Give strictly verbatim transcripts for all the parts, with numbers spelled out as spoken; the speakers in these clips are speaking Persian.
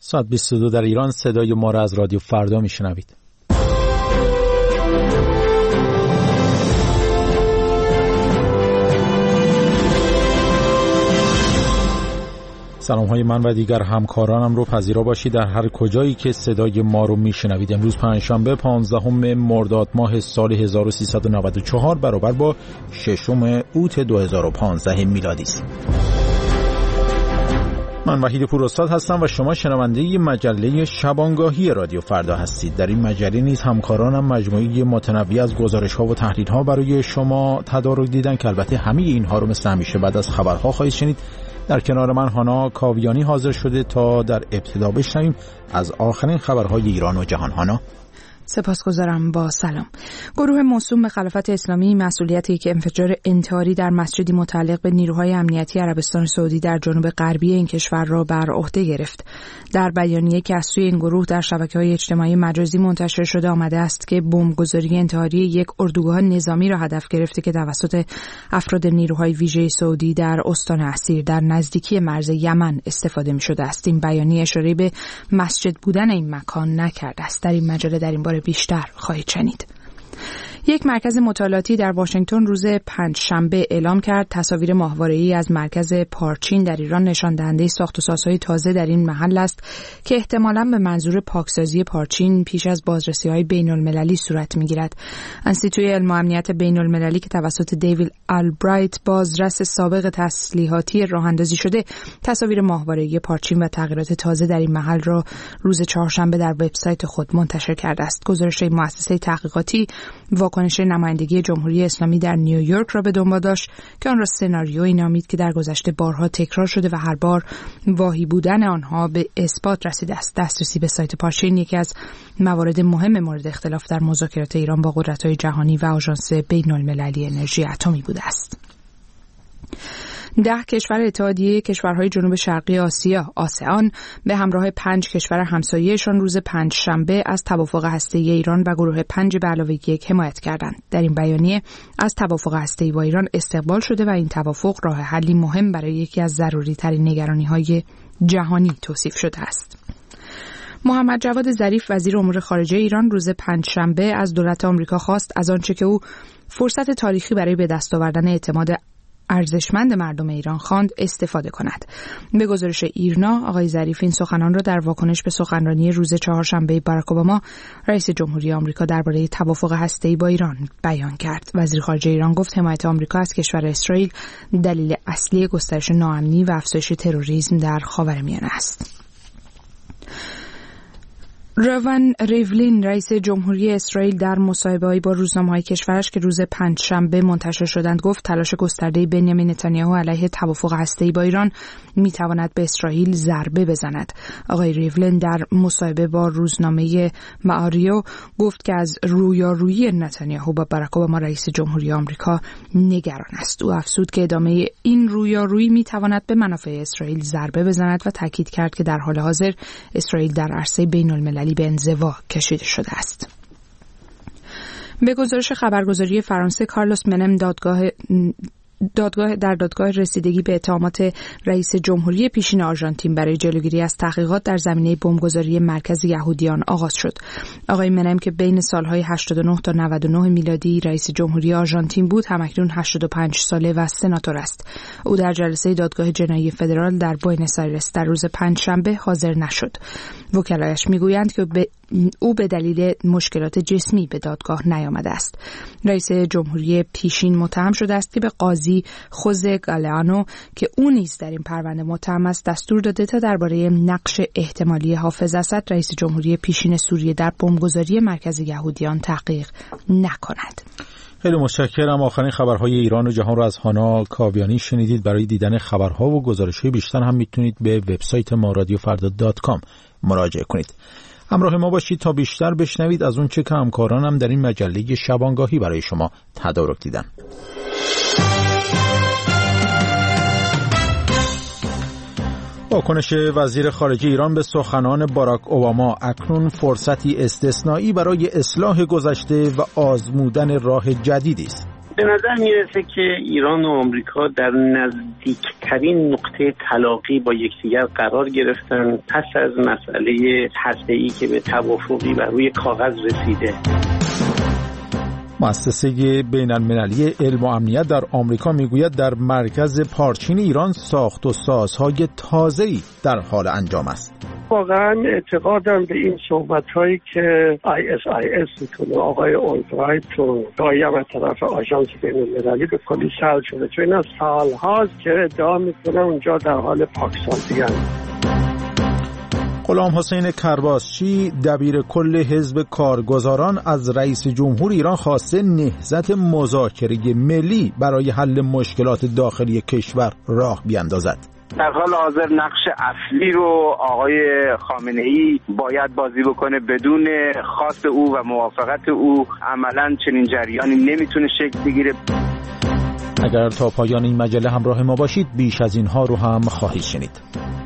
ساعت بیست و دو در ایران. صدای ما را از رادیو فردا میشنوید. سلام های من و دیگر همکارانم رو پذیرا باشید در هر کجایی که صدای ما رو میشنوید. امروز پنجشنبه پانزدهم مرداد ماه سال هزار و سیصد و نود و چهار برابر با ششم اوت دو هزار و پانزده میلادی است. من وحید پوراستاد هستم و شما شنونده مجله شبانگاهی رادیو فردا هستید. در این مجله نیز همکارانم مجموعه متنوع از گزارش‌ها و تحلیل‌ها برای شما تدارک دیدن که البته همه اینها رو مثل همیشه بعد از خبرها خواهید شنید. در کنار من هانا کاویانی حاضر شده تا در ابتدا بشنویم از آخرین خبرهای ایران و جهان. هانا. سپاسگزارم. با سلام. گروه موسوم به خلافت اسلامی مسئولیت یک انفجار انتحاری در مسجدی متعلق به نیروهای امنیتی عربستان سعودی در جنوب غربی این کشور را بر عهده گرفت. در بیانیه که از سوی این گروه در شبکه‌های اجتماعی مجازی منتشر شده آمده است که بمبگذاری انتحاری یک اردوگاه نظامی را هدف گرفته که توسط افراد نیروهای ویژه سعودی در استان اسیر در نزدیکی مرز یمن استفاده می‌شده است. این بیانیه اشاره به مسجد بودن این مکان نکرده است. در این مجله در این باره بیشتر خواهید شنید. یک مرکز مطالعاتی در واشنگتن روز پنجشنبه اعلام کرد تصاویر ماهواره‌ای از مرکز پارچین در ایران نشان دهنده ساخت و سازهای تازه در این محل است که احتمالاً به منظور پاکسازی پارچین پیش از بازرسی‌های بین‌المللی صورت می‌گیرد. انستیتوی علم و امنیت بین‌المللی که توسط دیوید آلبرایت بازرس سابق تسلیحاتی راه‌اندازی شده تصاویر ماهواره‌ای پارچین و تغییرات تازه در این محل را روز چهارشنبه در وبسایت خود منتشر کرده است. گزارش مؤسسه تحقیقاتی واکنش نمایندگی جمهوری اسلامی در نیویورک را به دنبال داشت که آن را سناریویی نامید که در گذشته بارها تکرار شده و هر بار واهی بودن آنها به اثبات رسیده است. دسترسی به سایت پارچین یکی از موارد مهم مورد اختلاف در مذاکرات ایران با قدرت‌های جهانی و آژانس بین‌المللی انرژی اتمی بوده است. ده کشور اتحادیه کشورهای جنوب شرقی آسیا آسئان به همراه پنج کشور همسایه‌شان روز پنج شنبه از توافق هسته‌ای ایران و گروه پنج به علاوه یک حمایت کردند. در این بیانیه از توافق هسته‌ای با ایران استقبال شده و این توافق راه حلی مهم برای یکی از ضروری‌ترین نگرانی‌های جهانی توصیف شده است. محمد جواد ظریف وزیر امور خارجه ایران روز پنجشنبه از دولت آمریکا خواست از آنچه که او فرصت تاریخی برای به دست آوردن اعتماد ارزشمند مردم ایران خواند استفاده کند. به گزارش ایرنا آقای ظریف این سخنان را در واکنش به سخنرانی روز چهارشنبه باراک اوباما رئیس جمهوری آمریکا درباره توافق هسته‌ای با ایران بیان کرد. وزیر خارجه ایران گفت حمایت آمریکا از کشور اسرائیل دلیل اصلی گسترش ناامنی و افزایش تروریسم در خاورمیانه است. روان ریولین رئیس جمهوری اسرائیل در مصاحبه‌ای با روزنامه‌های کشورش که روز پنجشنبه منتشر شدند گفت تلاش گسترده بنیامین نتانیاهو علیه توافق هسته‌ای با ایران می‌تواند به اسرائیل ضربه بزند. آقای ریولین در مصاحبه با روزنامه معاریو گفت که از رویارویی نتانیاهو با باراک اوباما رئیس جمهوری آمریکا نگران است. او افزود که ادامه این رویارویی می‌تواند به منافع اسرائیل ضربه بزند و تاکید کرد که در حال حاضر اسرائیل در عرصه بین‌المللی به انزوا کشیده شده است. به گزارش خبرگزاری فرانسه کارلوس منم دادگاه دادگاه در دادگاه رسیدگی به اتهامات رئیس جمهوری پیشین آرژانتین برای جلوگیری از تحقیقات در زمینه بمبگذاری مرکز یهودیان آغاز شد. آقای منم که بین سالهای هشتاد و نه تا نود و نه میلادی رئیس جمهوری آرژانتین بود همکنون هشتاد و پنج ساله و سناتور است. او در جلسه دادگاه جنایی فدرال در بوئنوس آیرس در روز پنجشنبه حاضر نشد. وکلایش میگویند که به او به دلیل مشکلات جسمی به دادگاه نیامده است. رئیس جمهوری پیشین متهم شده است که به قاضی خوزه گالیانو که او نیز در این پرونده متهم است دستور داده تا درباره نقش احتمالی حافظ اسد رئیس جمهوری پیشین سوریه در بمبگذاری مرکز یهودیان تحقیق نکند. خیلی متشکرم. آخرین خبرهای ایران و جهان را از هانا کاویانی شنیدید. برای دیدن خبرها و گزارش‌های بیشتر هم میتونید به وبسایت ما رادیو فردا دات کام مراجعه کنید. همراه ما باشید تا بیشتر بشنوید از اون چه که همکارانم در این مجله شبانگاهی برای شما تدارک دیدن. واکنش وزیر خارجه ایران به سخنان باراک اوباما: اکنون فرصتی استثنایی برای اصلاح گذشته و آزمودن راه جدیدی است. به نظر میرسه که ایران و آمریکا در نزدیکترین نقطه تلاقی با یکدیگر قرار گرفتن پس از مسئله هسته‌ای که به توافقی بر روی کاغذ رسیده. مؤسسه بین المللی علم و امنیت در آمریکا میگوید در مرکز پارچین ایران ساخت و سازهای تازه‌ای در حال انجام است. واقعا اعتقادم به این صحبت‌هایی که آی اس آی اس میکنه آقای اولبرایت و دایم از طرف آژانس بین‌المللی به کلی سلب شده، چون اینا سال‌هاست که ادعا میکنه اونجا در حال پاکسازی هست. غلام حسین کرباسچی دبیر کل حزب کارگزاران از رئیس جمهور ایران خواسته نهضت مذاکره ملی برای حل مشکلات داخلی کشور راه بیندازد. در حال حاضر نقش اصلی رو آقای خامنه‌ای باید بازی بکنه. بدون خواست او و موافقت او عملاً چنین جریانی نمیتونه شکل بگیره. اگر تا پایان این مجله همراه ما باشید بیش از اینها رو هم خواهید شنید.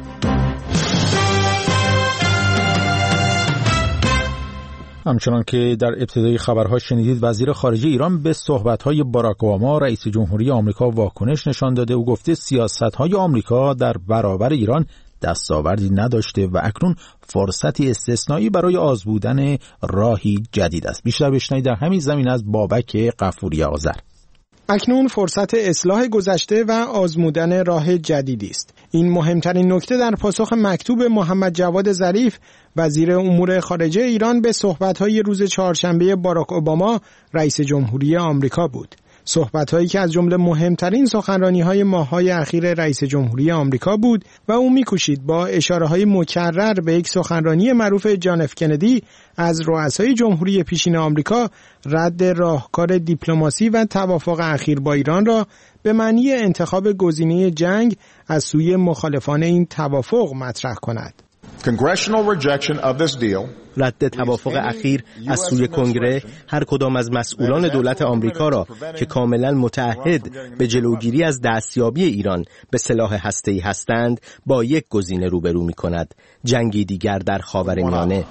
همچنان که در ابتدای خبرها شنیدید، وزیر خارجه ایران به صحبت‌های باراک اوباما رئیس جمهوری آمریکا واکنش نشان داده. او گفته سیاست‌های آمریکا در برابر ایران دستاوردی نداشته و اکنون فرصتی استثنایی برای آزمودن راهی جدید است. بیشتر بشنوید در همین زمینه از بابک غفوری آذر. اکنون فرصت اصلاح گذشته و آزمودن راه جدیدی است. این مهمترین نکته در پاسخ مکتوب محمد جواد ظریف وزیر امور خارجه ایران به صحبت‌های روز چهارشنبه باراک اوباما رئیس جمهوری آمریکا بود. صحبت‌هایی که از جمله مهمترین سخنرانی‌های ماه‌های اخیر رئیس جمهوری آمریکا بود و او می‌کوشید با اشاره‌های مکرر به یک سخنرانی معروف جان اف کندی از رؤسای جمهوری پیشین آمریکا رد راهکار دیپلماسی و توافق اخیر با ایران را به معنی انتخاب گزینه جنگ از سوی مخالفان این توافق مطرح کند. رد توافق اخیر از سوی کنگره هر کدام از مسئولان دولت آمریکا را که کاملا متعهد به جلوگیری از دستیابی ایران به سلاح هسته‌ای هستند با یک گزینه روبرو می‌کند: جنگی دیگر در خاورمیانه.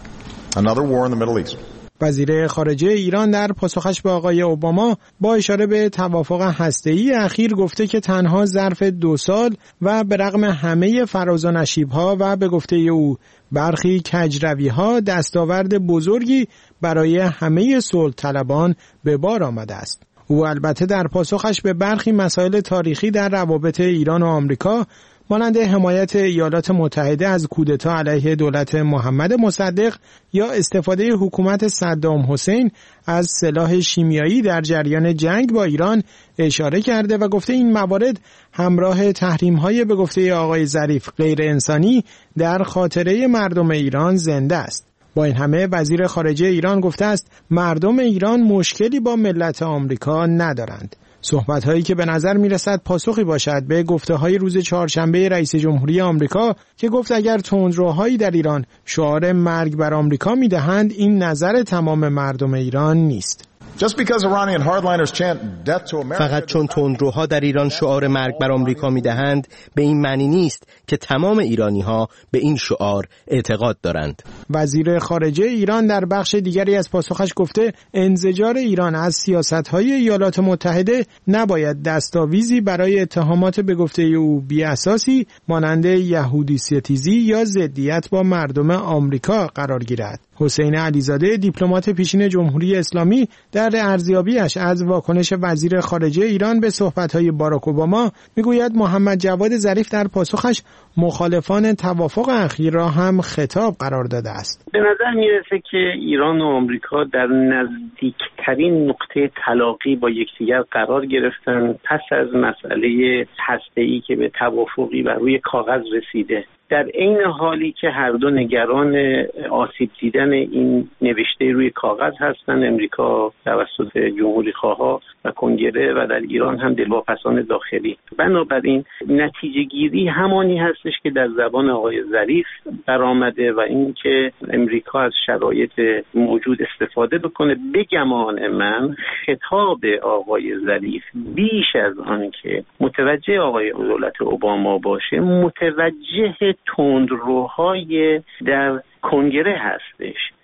وزیر خارجه ایران در پاسخش به آقای اوباما با اشاره به توافق هسته‌ای اخیر گفته که تنها ظرف دو سال و به رغم همه فراز و نشیب‌ها و به گفته او برخی کجروی‌ها دستاورد بزرگی برای همه صلح طلبان به بار آمده است. او البته در پاسخش به برخی مسائل تاریخی در روابط ایران و آمریکا مانند حمایت ایالات متحده از کودتا علیه دولت محمد مصدق یا استفاده حکومت صدام حسین از سلاح شیمیایی در جریان جنگ با ایران اشاره کرده و گفته این موارد همراه تحریم‌های به گفته آقای ظریف غیر انسانی در خاطره مردم ایران زنده است. با این همه وزیر خارجه ایران گفته است مردم ایران مشکلی با ملت آمریکا ندارند. صحبت‌هایی که به نظر می‌رسد پاسخی باشد به گفته‌های روز چهارشنبه رئیس جمهوری آمریکا که گفت اگر تندروهایی در ایران شعار مرگ بر آمریکا می‌دهند این نظر تمام مردم ایران نیست. فقط چون تندروها در ایران شعار مرگ بر آمریکا می‌دهند به این معنی نیست که تمام ایرانی‌ها به این شعار اعتقاد دارند. وزیر خارجه ایران در بخش دیگری از پاسخش گفته انزجار ایران از سیاست‌های ایالات متحده نباید دستاویزی برای اتهامات به گفته او بی‌اساسی مانند یهودی ستیزی یا ضدیت با مردم آمریکا قرار گیرد. حسین علیزاده دیپلمات پیشین جمهوری اسلامی در ارزیابیش از واکنش وزیر خارجه ایران به صحبت‌های باراک اوباما میگوید محمد جواد ظریف در پاسخش مخالفان توافق اخیر را هم خطاب قرار داده است. به نظر میرسه که ایران و آمریکا در نزدیکترین نقطه تلاقی با یکدیگر قرار گرفتن پس از مسئله هسته‌ای که به توافقی بر روی کاغذ رسیده. در عین حالی که هر دو نگران آسیب دیدن این نوشته روی کاغذ هستند، امریکا توسط جمهوری خواها و کنگره و در ایران هم دلواپسان داخلی. بنابراین نتیجه گیری همانی هستش که در زبان آقای ظریف برآمده و این که امریکا از شرایط موجود استفاده بکنه. به گمان من خطاب آقای ظریف بیش از آن که متوجه آقای دولت اوباما باشه، متوجه تندروهای در کنگره هستش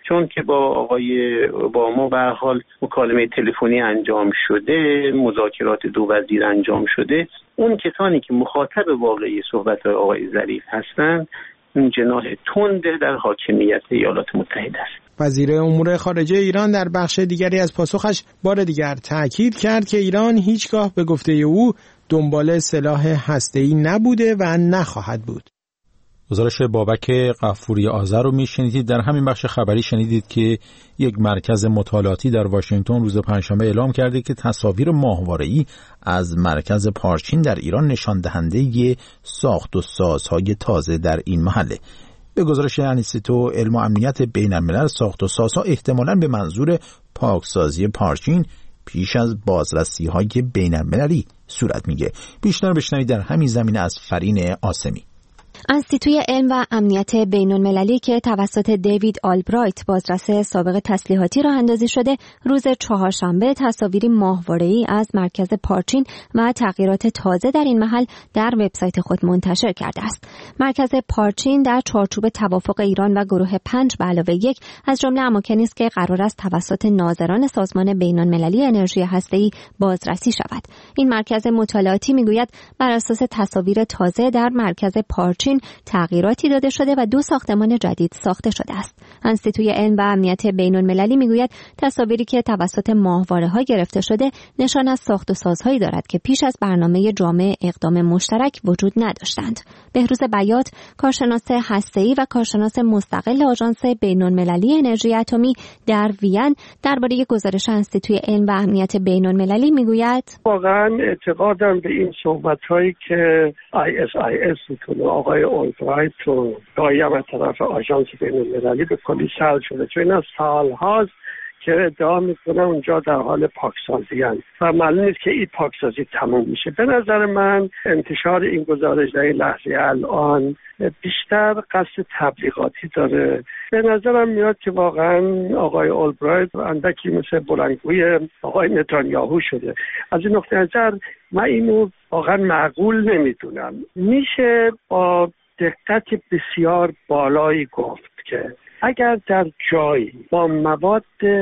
چون که با آقای اوباما به هر حال مکالمه تلفنی انجام شده، مذاکرات دو وزیر انجام شده، اون کسانی که مخاطب واقعی صحبت‌های آقای ظریف هستند این جناح تند در حاکمیت ایالات متحده است. وزیر امور خارجه ایران در بخش دیگری از پاسخش بار دیگر تأکید کرد که ایران هیچگاه به گفته او دنبال سلاح هسته‌ای نبوده و نخواهد بود. گزارش بابک غفوری آذر رو میشنیدید. در همین بخش خبری شنیدید که یک مرکز مطالعاتی در واشنگتن روز پنجشنبه اعلام کرده که تصاویر ماهواره‌ای از مرکز پارچین در ایران نشان دهنده ساخت و سازهای تازه در این محله. به گزارش انستیتو علم و امنیت بین الملل، ساخت و سازها احتمالاً به منظور پاکسازی پارچین پیش از بازرسی‌های بین المللی صورت میگیره. بیشتر بشنوید در همین زمینه از فرین آسمی. انستیتوی علم و امنیت بین‌المللی که توسط دیوید آلبرایت بازرس سابق تسلیحاتی راه اندازی شده، روز چهارشنبه تصاویری ماهواره‌ای از مرکز پارچین و تغییرات تازه در این محل در وبسایت خود منتشر کرده است. مرکز پارچین در چارچوب توافق ایران و گروه پنج به علاوه یک از جمله اماکنی است که قرار است توسط ناظران سازمان بین‌المللی انرژی هسته‌ای بازرسی شود. این مرکز مطالعاتی میگوید بر اساس تصاویر تازه در مرکز پارچین تغییراتی داده شده و دو ساختمان جدید ساخته شده است. انستیتوی علم و امنیت بین‌المللی میگوید تصاویری که توسط ماهواره‌ها گرفته شده نشان از ساخت و سازهایی دارد که پیش از برنامه جامع اقدام مشترک وجود نداشتند. بهروز بیات، کارشناس هسته‌ای و کارشناس مستقل آژانس بین‌المللی انرژی اتمی در وین، درباره گزارش انستیتوی علم و امنیت بین‌المللی میگوید: واقعا اعتقادم به این صحبت‌هایی که آی اس آی اس می‌کنه، آقای اولبرایت و دایم از طرف آژانس بین‌المللی به کلی سلب شده، چون اینا سال‌هاست که ادعا میکنن اونجا در حال پاکسازی هست و معلوم نیست که این پاکسازی تموم میشه. به نظر من انتشار این گزارش در این لحظه الان بیشتر قصد تبلیغاتی داره. به نظرم میاد که واقعا آقای اولبرایت اندکی مثل بلندگوی آقای نتانیاهو شده. از این نقطه نظر من اینو واقعا معقول نمیدونم. میشه با دقت بسیار بالایی گفت که اگر در جایی با مواد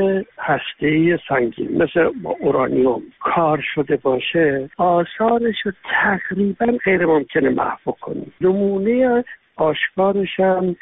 هسته‌ای سنگین مثل اورانیوم کار شده باشه، آثارش رو تقریبا غیر ممکنه محو کنیم. نمونه آشکارش هم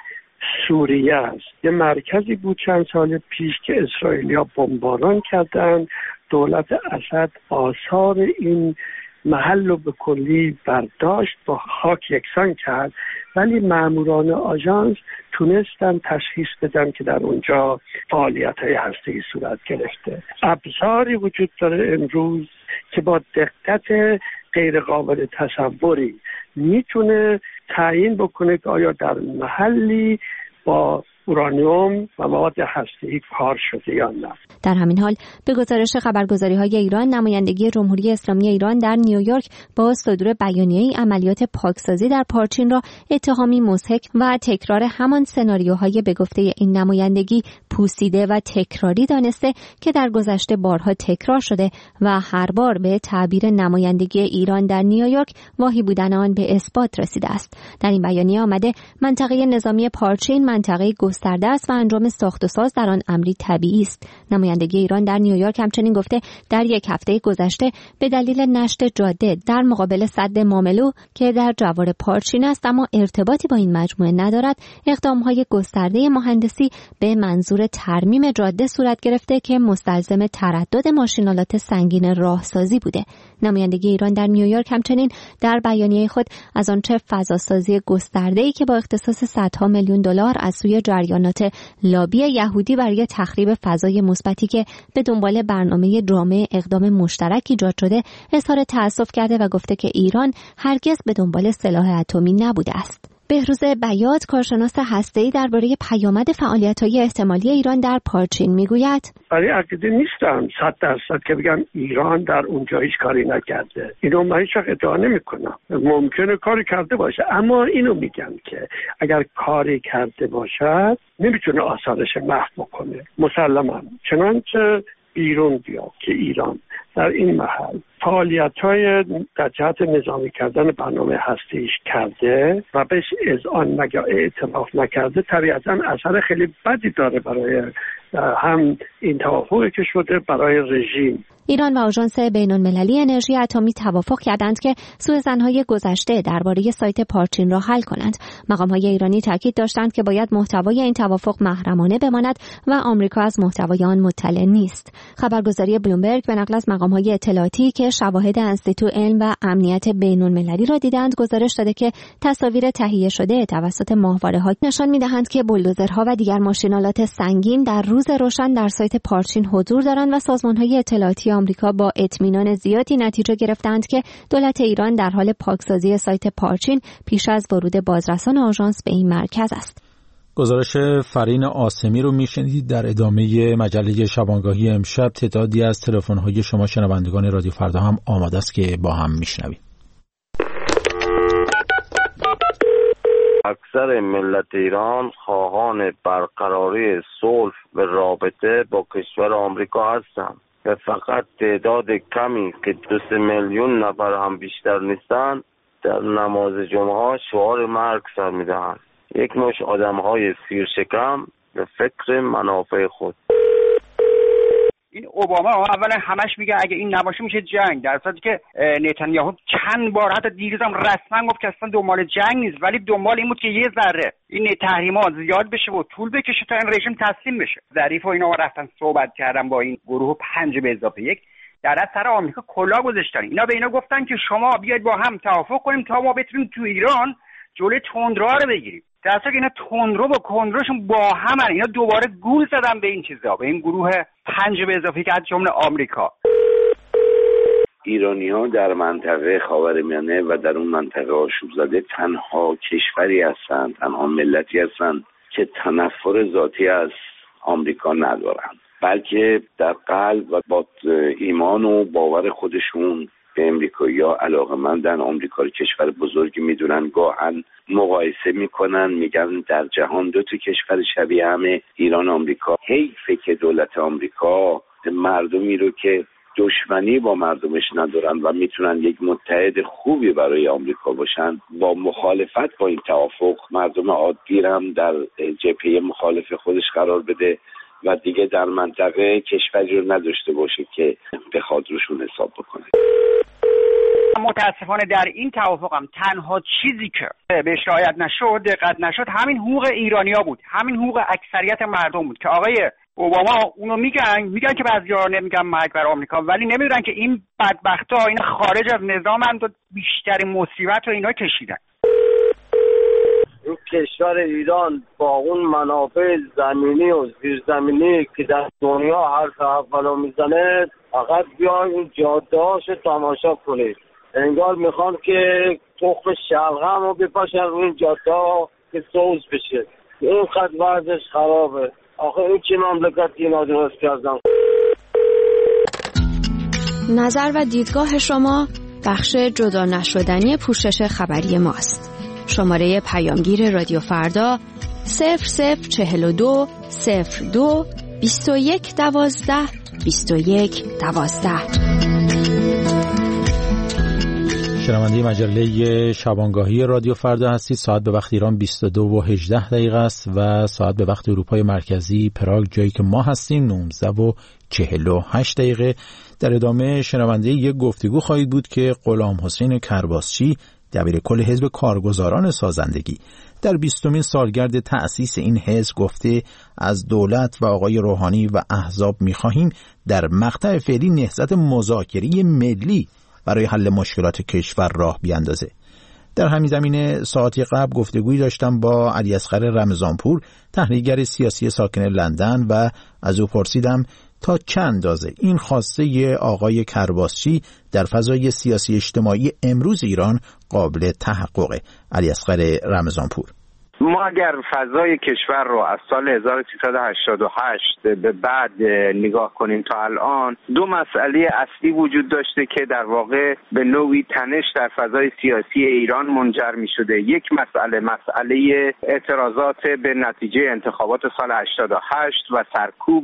سوریه است. یه مرکزی بود چند سال پیش که اسرائیلیا بمباران کردن، دولت اسد آثار این محل رو به کلی برداشت، با خاک یکسان کرد، ولی ماموران آژانس تونستن تشخیص بدن که در اونجا فعالیت‌های هسته‌ای صورت گرفته. ابزاری وجود داره امروز که با دقت غیر قابل تصوری میتونه تعیین بکنه که آیا در محلی با اورانیوم و مواد هسته‌ای کار شده یا نه. در همین حال به گزارش خبرگزاری‌های ایران، نمایندگی جمهوری اسلامی ایران در نیویورک با صدور بیانیه‌ای عملیات پاکسازی در پارچین را اتهامی مضحک و تکرار همان سناریوهای به گفته این نمایندگی پوسیده و تکراری دانسته که در گذشته بارها تکرار شده و هر بار به تعبیر نمایندگی ایران در نیویورک واهی بودن آن به اثبات رسیده است. در این بیانیه آمده منطقه نظامی پارچین منطقه گسترده است و انجام ساخت و ساز در آن امری طبیعی است. نمایندگی ایران در نیویورک همچنین گفته در یک هفته گذشته به دلیل نشت جاده در مقابل سد ماملو که در جوار پارچین است اما ارتباطی با این مجموعه ندارد، اقدام‌های گسترده مهندسی به منظور ترمیم جاده صورت گرفته که مستلزم تردد ماشینالات سنگین راهسازی بوده. نمایندگی ایران در نیویورک همچنین در بیانیه خود از آنچه فضاسازی گسترده‌ای که با اختصاص صدها میلیون دلار از سوی جریانات لابی یهودی برای تخریب فضای مثبتی که به دنبال برنامه جامع اقدام مشترک ایجاد شده اظهار تأسف کرده و گفته که ایران هرگز به دنبال سلاح اتمی نبوده است. بهروز بیات، کارشناس هسته‌ای، درباره پیامد فعالیت‌های احتمالی ایران در پارچین میگوید: برای عقیده نیستم صد درصد که بگم ایران در اونجا هیچ کاری نکرده. اینو من هیچ وقت ادعا نمی‌کنم. ممکنه کاری کرده باشه، اما اینو میگم که اگر کاری کرده باشد نمیتونه آثارش محو کنه. مسلماً چنانچه بیرون بیاد که ایران در این محل فعالیت‌های در جهت نظامی کردن برنامه هسته‌ایش کرده و بهش اذعان نگاه اعتراف نکرده، طبیعتاً اثر خیلی بدی داره برای هم این توافقی که شده برای رژیم. ایران و آژانس بین‌المللی انرژی اتمی توافق کردند که سوءظن‌های گذشته درباره سایت پارچین را حل کنند. مقام‌های ایرانی تاکید داشتند که باید محتوای این توافق محرمانه بماند و آمریکا از محتوای آن مطلع نیست. خبرگزاری بلومبرگ به نقل از مقام‌های اطلاعاتی که شواهد انستیتو علم و امنیت بین‌المللی را دیدند گزارش داده که تصاویر تهیه شده توسط ماهواره‌ها نشان می‌دهند که بولدوزرها و دیگر ماشین‌آلات سنگین در روز روشن در سایت پارچین حضور دارند و سازمان‌های اطلاعاتی آمریکا با اطمینان زیادی نتیجه گرفتند که دولت ایران در حال پاکسازی سایت پارچین پیش از ورود بازرسان آژانس به این مرکز است. گزارش فرین آسمی رو میشنید. در ادامه مجله شبانگاهی امشب تعدادی از تلفن‌های شما شنوندگان رادیو فردا هم آماده است که با هم میشنویم. اکثر ملت ایران خواهان برقراری صلح و رابطه با کشور آمریکا هستند و فقط تعداد کمی که دو سه میلیون نفر هم بیشتر نیستند در نماز جمعه شعار مرگ سر میدهند. یک مش آدم‌های سیرشکم به فکر منافع خود. این اوباما اولا همش میگه اگه این نباشه میشه جنگ، در صورتی که نتانیاهو چند بار حتی دیروز هم رسما گفت که اصلا دنبال جنگ نیست، ولی دنبال این بود که یه ذره این تحریمات زیاد بشه و طول بکشه تا این رژیم تسلیم بشه. ظریف و اینا رفتن صحبت کردن با این گروه پنج به اضافه یک، در از سر آمریکا کلا گذاشتن. اینا به اینا گفتن که شما بیاید با هم توافق کنیم تا ما بتونیم تو ایران جلوی تندرو رو بگیریم. در اصل اینا تندرو با کندروشون با همن. اینا دوباره گول زدن به این چیزا، به این گروه پنج به اضافه که از جمله آمریکا. ایرانی‌ها در منطقه خاورمیانه و در اون منطقه آشوب زده تنها کشوری هستند، تنها ملتی هستند که تنفر ذاتی از آمریکا ندارند، بلکه در قلب و با ایمان و باور خودشون به امریکایی‌ها علاقه‌مندن. آمریکا رو کشور بزرگی میدونن، گاهن مقایسه میکنن، میگن در جهان دو تا کشور شبیه همه، ایران و آمریکا. حیفه که دولت آمریکا مردمی رو که دشمنی با مردمش ندارن و میتونن یک متحد خوبی برای آمریکا باشن، با مخالفت با این توافق مردم عادی هم در جبهه مخالف خودش قرار بده و دیگه در منطقه کشوری رو نداشته باشه که بخواد روشون حساب بکنه. متاسفانه در این توافق هم تنها چیزی که بهش رعایت نشد، دقت نشد، همین حقوق ایرانیا بود، همین حقوق اکثریت مردم بود که آقای اوباما اونو میگن میگن که بعضی‌ها نمیگن مرگ بر آمریکا، ولی نمیدونن که این بدبختا این خارج از نظامند و بیشترین مصیبت رو اینا کشیدن. این کشور ایران با اون منافع زمینی و زیرزمینی که در دنیا هر طرف میزنه، فقط بیاین این جاده‌هاش تماشا کنید. انگار میخوان که تخم شلغم رو بپاشن روی این جاده‌ها که سوز بشه. این خط ورزش خرابه. آخه این چه مملکت اینا درست کردن؟ نظر و دیدگاه شما بخش جدا نشدنی پوشش خبری ماست. شماره پیامگیر رادیو فردا صفر صفر چهل و دو صفر دو بیست و یک دوازده بیست و یک دوازده. شنونده مجله شبانگاهی رادیو فردا هستید. ساعت به وقت ایران بیست و دو و هجده دقیقه است و ساعت به وقت اروپای مرکزی پراگ جایی که ما هستیم نوزده و چهل و هشت دقیقه. در ادامه شنونده یک گفتگو خواهید بود که غلام حسین کرباسچی دبیر کل حزب کارگزاران سازندگی در بیستمین سالگرد تأسیس این حزب گفته از دولت و آقای روحانی و احزاب می‌خواهیم در مقطع فعلی نهضت مذاکره ملی برای حل مشکلات کشور راه بیاندازه. در همین زمینه ساعتی قبل گفتگویی داشتم با علی اصغر رمضانپور، تحلیلگر سیاسی ساکن لندن، و از او پرسیدم تا چند اندازه این خواسته آقای کرباسچی در فضای سیاسی اجتماعی امروز ایران قابل تحققه. علی اصغر رمضانپور: ما اگر فضای کشور رو از سال هزار و سیصد و هشتاد و هشت به بعد نگاه کنیم تا الان، دو مسئله اصلی وجود داشته که در واقع به نوعی تنش در فضای سیاسی ایران منجر می شده. یک مسئله مسئله اعتراضات به نتیجه انتخابات سال هشتاد و هشت و سرکوب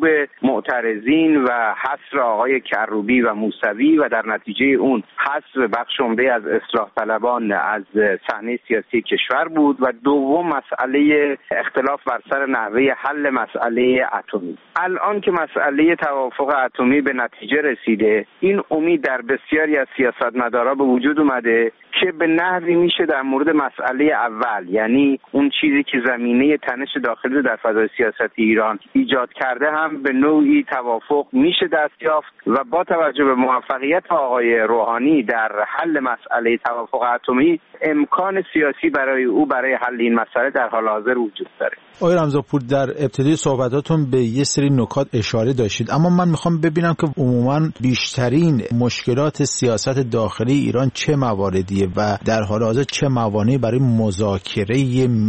معترضین و حصر آقای کروبی و موسوی و در نتیجه اون حذف بخش عمده از اصلاح طلبان از صحنه سیاسی کشور بود و دوم مسئله اختلاف بر سر نحوه حل مسئله اتمی. الان که مسئله توافق اتمی به نتیجه رسیده، این امید در بسیاری از سیاستمدارا به وجود اومده که به نحوی میشه در مورد مسئله اول، یعنی اون چیزی که زمینه تنش داخلی رو در فضای سیاست ایران ایجاد کرده، هم به نوعی توافق میشه دست یافت و با توجه به موفقیت آقای روحانی در حل مسئله توافق اتمی، امکان سیاسی برای او برای حل این مسئله در حال حاضر وجود داره. آقای رمضانپور، در ابتدای صحبتاتون به یه سری نکات اشاره داشتید، اما من میخوام ببینم که عموما بیشترین مشکلات سیاست داخلی ایران چه مواردیه و در حال حاضر چه موانعی برای مذاکره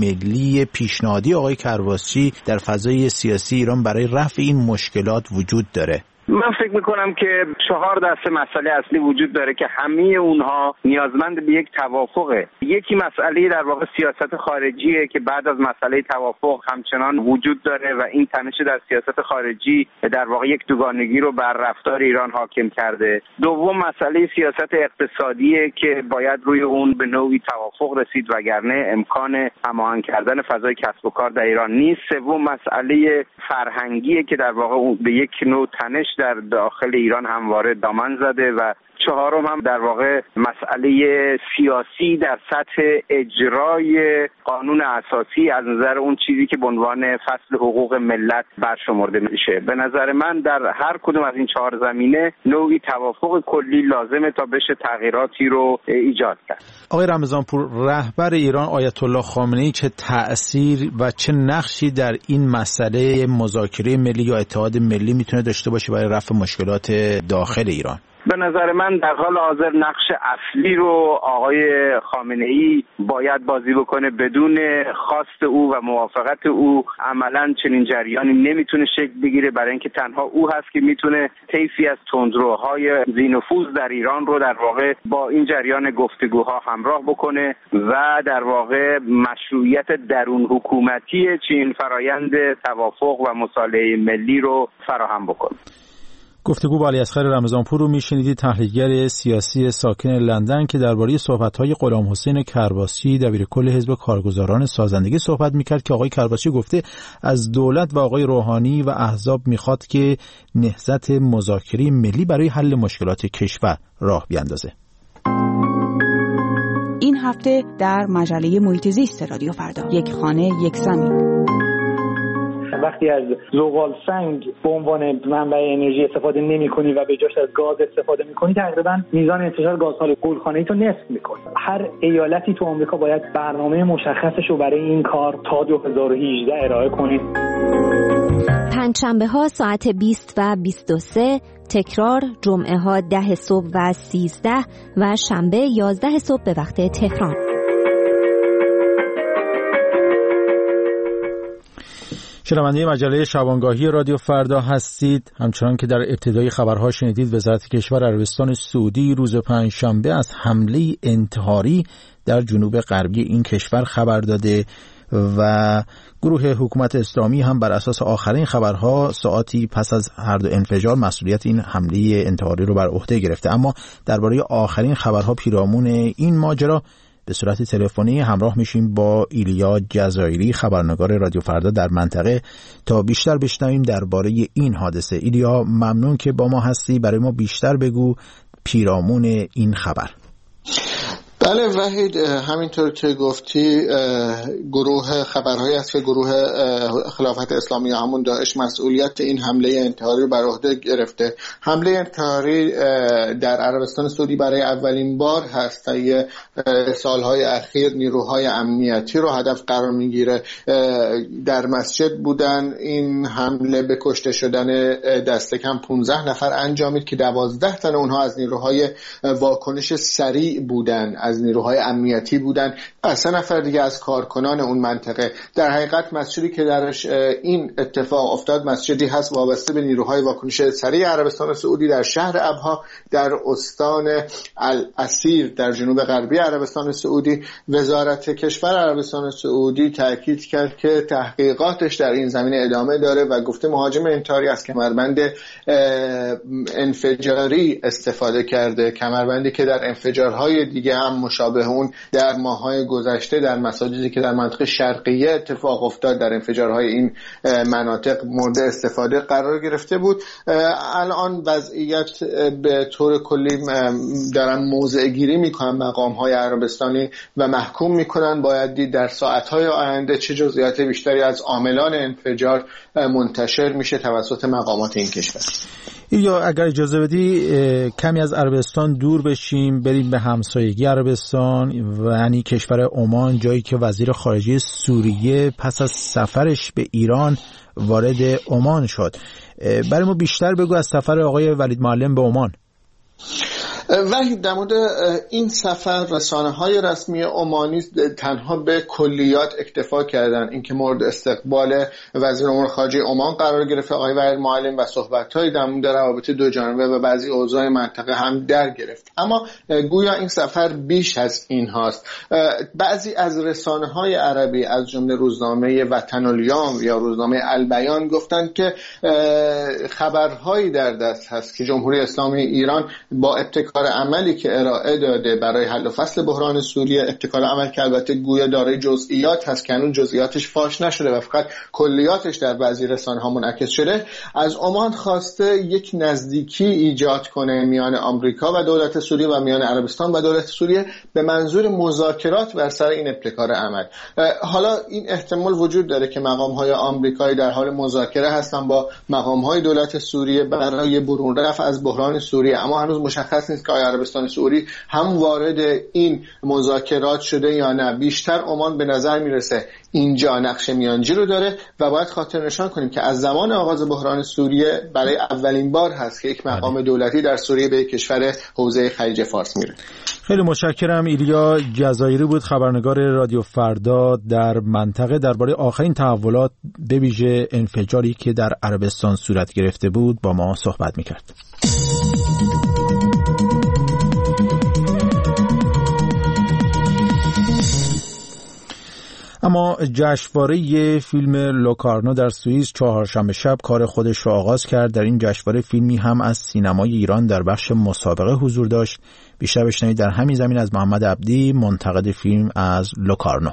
ملی پیشنهادی آقای کرباسی در فضای سیاسی ایران برای رفع این مشکلات وجود داره؟ من فکر میکنم که چهار دسته مسئله اصلی وجود داره که همه اونها نیازمند به یک توافقه. یکی مسئله در واقع سیاست خارجیه که بعد از مسئله توافق همچنان وجود داره و این تنش در سیاست خارجی در واقع یک دوگانگی رو بر رفتار ایران حاکم کرده. دوم مسئله سیاست اقتصادیه که باید روی اون به نوعی توافق رسید وگرنه امکان هماهنگ کردن فضای کسب و کار در ایران نیست. سوم مسئله فرهنگیه که در واقع به یک نوع تنش در داخل ایران همواره دامن زده و چهارم هم در واقع مسئله سیاسی در سطح اجرای قانون اساسی از نظر اون چیزی که به عنوان فصل حقوق ملت برشمرده میشه. به نظر من در هر کدوم از این چهار زمینه نوعی توافق کلی لازمه تا بشه تغییراتی رو ایجاد کرد. آقای رمضانپور، رهبر ایران آیت الله خامنه‌ای چه تأثیر و چه نقشی در این مسئله مذاکره ملی یا اتحاد ملی میتونه داشته باشه برای رفع مشکلات داخل ایران؟ به نظر من در حال حاضر نقش اصلی رو آقای خامنه‌ای باید بازی بکنه. بدون خواست او و موافقت او عملاً چنین جریانی نمیتونه شکل بگیره، برای اینکه تنها او هست که میتونه طیفی از تندروهای ذی‌نفوذ در ایران رو در واقع با این جریان گفتگوها همراه بکنه و در واقع مشروعیت درون حکومتی چین فرایند توافق و مصالحه ملی رو فراهم بکنه. گفتگو با علیاصغر رمضانپور رو میشنیدید، تحلیلگر سیاسی ساکن لندن که درباره صحبت‌های غلام حسین کرباسی دبیرکل حزب کارگزاران سازندگی صحبت میکرد که آقای کرباسی گفته از دولت و آقای روحانی و احزاب میخواد که نهضت مذاکره ملی برای حل مشکلات کشور راه بیاندازه. این هفته در مجله محیط زیست رادیو فردا، یک خانه یک زمین. وقتی از زغال سنگ به عنوان منبع انرژی استفاده نمی‌کنی و به جاش از گاز استفاده می‌کنی، تقریباً میزان انتشار گازهای گلخانه‌ای تو نصف می‌کنی. هر ایالتی تو آمریکا باید برنامه مشخصش رو برای این کار تا دو هزار و هجده ارائه کنه. پنجشنبه‌ها ساعت بیست و بیست و سه، تکرار جمعه‌ها ده صبح و سیزده و شنبه یازده صبح به وقت تهران. شنونده مجله شبانگاهی رادیو فردا هستید. همچنان که در ابتدای خبرها شنیدید، وزارت کشور عربستان سعودی روز پنجشنبه از حمله انتحاری در جنوب غربی این کشور خبر داده و گروه حکومت اسلامی هم بر اساس آخرین خبرها ساعتی پس از هر دو انفجار مسئولیت این حمله انتحاری رو بر عهده گرفته. اما درباره آخرین خبرها پیرامون این ماجرا به صورت تلفنی همراه میشیم با ایلیا جزایری، خبرنگار رادیو فردا در منطقه، تا بیشتر بشنویم درباره این حادثه. ایلیا، ممنون که با ما هستی. برای ما بیشتر بگو پیرامون این خبر. بله وحید، همینطور که گفتی گروه خبرهایی است که گروه خلافت اسلامی همون داعش مسئولیت این حمله انتحاری رو بر عهده گرفته. حمله انتحاری در عربستان سعودی برای اولین بار هست تا سالهای اخیر نیروهای امنیتی رو هدف قرار میگیره. در مسجد بودن این حمله به کشته شدن دست کم پانزده نفر انجامید که دوازده تن اونها از نیروهای واکنش سریع بودن از نیروهای امنیتی بودن و سه نفر دیگه از کارکنان اون منطقه. در حقیقت مسجدی که درش این اتفاق افتاد مسجدی هست وابسته به نیروهای واکنش سریع عربستان سعودی در شهر ابها در استان الاسیر در جنوب غربی عربستان سعودی. وزارت کشور عربستان سعودی تاکید کرد که تحقیقاتش در این زمینه ادامه داره و گفته مهاجم انتحاری از کمربند انفجاری استفاده کرده، کمربندی که در انفجارهای دیگه هم مشابه اون در ماه‌های گذشته در مساجدی که در منطقه شرقیه اتفاق افتاد در انفجارهای این مناطق مورد استفاده قرار گرفته بود. الان وضعیت به طور کلی دارن موضع گیری میکنن مقام‌های عربستانی و محکوم میکنن. باید دید در ساعت‌های آینده چه جزئیات بیشتری از عاملان انفجار منتشر میشه توسط مقامات این کشور. یا اگر اجازه بدی کمی از عربستان دور بشیم بریم به همسایگی عربستان و یعنی کشور عمان، جایی که وزیر خارجه سوریه پس از سفرش به ایران وارد عمان شد. برای ما بیشتر بگو از سفر آقای ولید معلم به عمان. وحید در مورد این سفر رسانه‌های رسمی عمانی تنها به کلیات اکتفا کردن، اینکه مورد استقبال وزیر امور خارجه عمان قرار گرفت آقای ولید معلم و صحبت‌های در مورد روابط دو جانبه و بعضی اوضاع منطقه هم در گرفت. اما گویا این سفر بیش از این هاست. بعضی از رسانه‌های عربی از جمله روزنامه وطن الیوم یا روزنامه البیان گفتند که خبرهایی در دست هست که جمهوری اسلامی ایران با ابتکار عملی که ارائه داده برای حل و فصل بحران سوریه، ابتکار عمل که البته گویا دارای جزئیات هست که هنوز جزئیاتش فاش نشده و فقط کلیاتش در بعضی رسانه‌ها منعکس شده، از عمان خواسته یک نزدیکی ایجاد کنه میان آمریکا و دولت سوریه و میان عربستان و دولت سوریه به منظور مذاکرات بر سر این ابتکار عمل. حالا این احتمال وجود داره که مقام‌های آمریکایی در حال مذاکره هستن با مقام‌های دولت سوریه برای برون رفت از بحران سوریه، اما هنوز مشخص نیست که آیا عربستان سعودی هم وارد این مذاکرات شده یا نه. بیشتر عمان به نظر میرسه اینجا نقش میانجی رو داره و باید خاطر نشان کنیم که از زمان آغاز بحران سوریه برای اولین بار هست که یک مقام دولتی در سوریه به کشور حوزه خلیج فارس میره. خیلی متشکرم. ایلیا جزایری بود، خبرنگار رادیو فردا در منطقه، درباره آخرین تحولات به ویژه انفجاری که در عربستان صورت گرفته بود با ما صحبت میکرد. اما جشنواره فیلم لوکارنو در سوئیس چهارشنبه شب کار خودش را آغاز کرد. در این جشنواره فیلمی هم از سینمای ایران در بخش مسابقه حضور داشت. بیشتر بشنوید در همین زمین از محمد عبدی، منتقد فیلم از لوکارنو.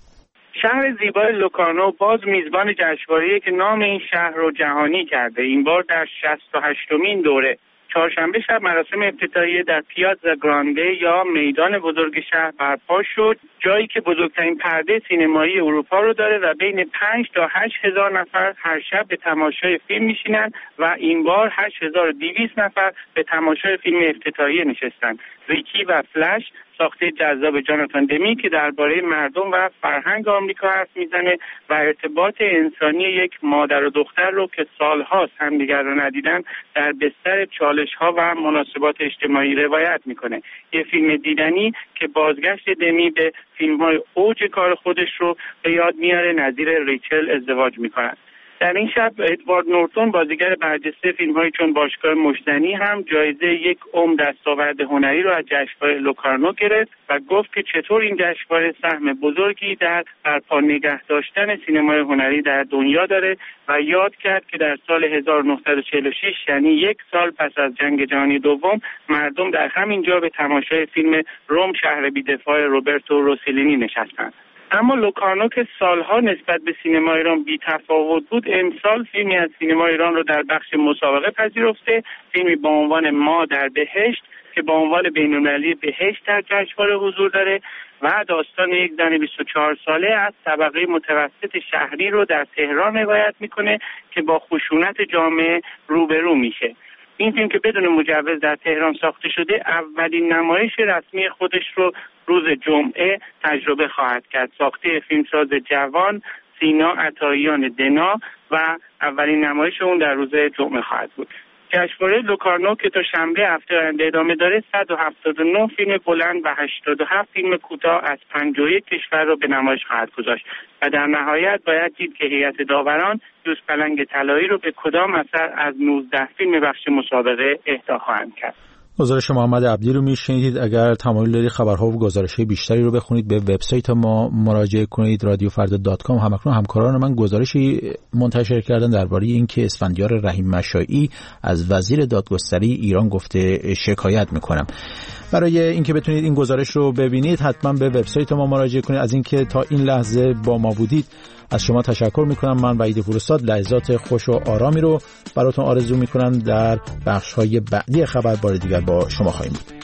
شهر زیبای لوکارنو باز میزبان جشنواره‌ای که نام این شهر رو جهانی کرده. این بار در شصت و هشتمین دوره چهارشنبه شب مراسم افتتاحیه در پیازا گرانده یا میدان بزرگ شهر برپا شد، جایی که بزرگترین پرده سینمایی اروپا رو داره و بین پنج تا هشت هزار نفر هر شب به تماشای فیلم میشینن و این بار هشت هزار و دویست نفر به تماشای فیلم افتتاحیه نشستن. ریکی و فلش، ساخته جذاب جاناتان دمی که درباره مردم و فرهنگ آمریکا حرف میزنه و ارتباط انسانی یک مادر و دختر رو که سالهاست همدیگر رو ندیدن در بستر چالش‌ها و مناسبات اجتماعی روایت میکنه. یه فیلم دیدنی که بازگشت دمی به فیلم‌های اوج کار خودش رو به یاد میاره، نظیر ریچل ازدواج میکنن. در این شب ادوارد نورتون بازیگر برجسته فیلم‌های چون باشگاه مشتنی هم جایزه یک عمر دستاورد هنری رو از جشنواره لوکارنو گرفت و گفت که چطور این جشنواره سهم بزرگی در برپا نگه داشتن سینمای هنری در دنیا داره و یاد کرد که در سال هزار و نهصد و چهل و شش یعنی یک سال پس از جنگ جهانی دوم مردم در همین جا به تماشای فیلم روم شهر بی‌دفاع روبرتو روسلینی نشستند. اما لوکارنو که سالها نسبت به سینما ایران بی تفاوت بود، امسال فیلمی از سینما ایران رو در بخش مسابقه پذیرفته، فیلمی با عنوان ما در بهشت که با عنوان بین‌المللی بهشت در جشنواره حضور داره و داستان یک زن بیست و چهار ساله از طبقه متوسط شهری رو در تهران روایت میکنه که با خشونت جامعه روبرو میشه. این فیلم که بدون مجوز در تهران ساخته شده، اولین نمایش رسمی خودش رو روز جمعه تجربه خواهد کرد. ساخته فیلمساز جوان سینا عطاییان دنا و اولین نمایش اون در روز جمعه خواهد بود. جشنواره لوکارنو که تا شنبه هفته آینده ادامه داره صد و هفتاد و نه فیلم بلند و هشتاد و هفت فیلم کوتاه از پنجاه و یک کشور رو به نمایش خواهد گذاشت و در نهایت باید دید که هیئت داوران دوست پلنگ طلایی رو به کدام اثر از نوزده فیلم بخش مسابقه اهدا خواهند کرد. گزارش محمد عبدی رو میشنیدید. اگر تمایل دارید خبرها و گزارش‌های بیشتری رو بخونید به وبسایت ما مراجعه کنید رادیو فردا دات کام. همکنون همکاران من گزارشی منتشر کردن درباره اینکه اسفندیار رحیم مشائی از وزیر دادگستری ایران گفته شکایت میکنم. برای اینکه بتونید این گزارش رو ببینید حتما به وبسایت ما مراجعه کنید. از اینکه تا این لحظه با ما بودید از شما تشکر میکنم. من وحید پورستاد لحظات خوش و آرامی رو براتون آرزو میکنم. در بخش‌های بعدی خبر بار دیگر با شما خواهیم بود.